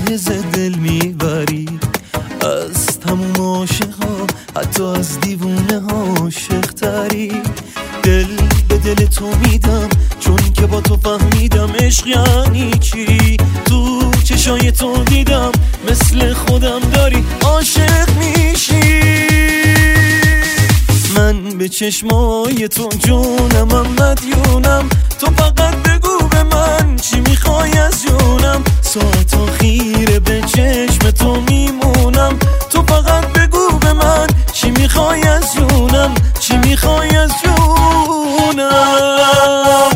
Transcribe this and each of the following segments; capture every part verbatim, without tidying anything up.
ز دل میبری، از تموم عاشقا حتی از دیوونه ها عاشق تری. دل به دل تو میدم چون که با تو فهمیدم عشق یعنی چی. تو چشای تو دیدم مثل خودم داری عاشق میشی. من به چشمای تو جونم، من مدیونم. تو فقط بگو به من چی میخوای از جونم. ساعت خیره به چشم تو میمونم. تو فقط بگو به من چی میخوای از جونم، چی میخوای از جونم.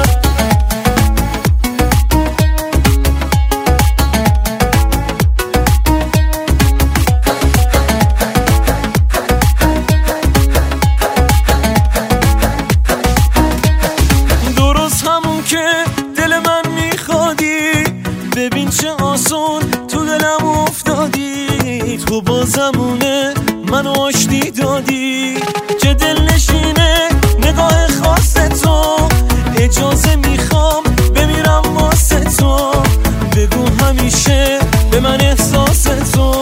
ببین چه آسون تو دلم افتادی، تو با زمونه منو آشتی دادی. چه دل نشینه نگاه خاص تو، اجازه میخوام بمیرم واسه تو. بگو همیشه به من احساس تو.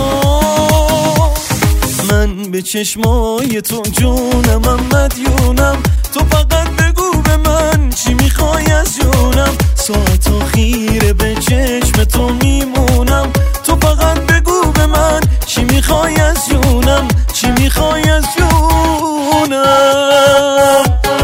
من به چشمای تو جونم، من مدیونم. تو فقط بگو به من چی میخوای از جونم. ساعت خیره به چشم تو میمونم. تو فقط بگو به من چی میخوای از جونم، چی میخوای از جونم.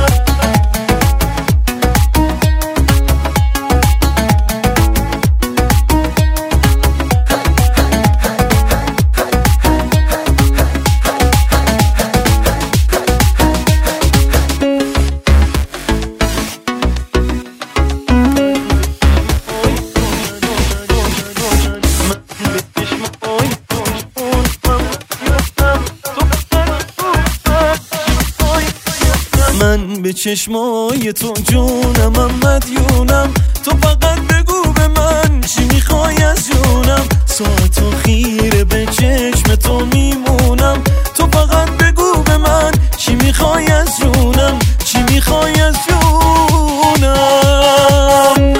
من به چشمای تو جونم، من مدیونم. تو فقط بگو به من چی میخوای از جونم. ساعت خیره به چشم تو میمونم. تو فقط بگو به من چی میخوای از جونم، چی میخوای از جونم.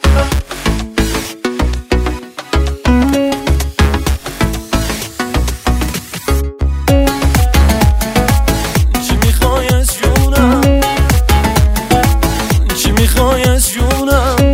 چی میخوای از جونم، چی میخوای از جونم.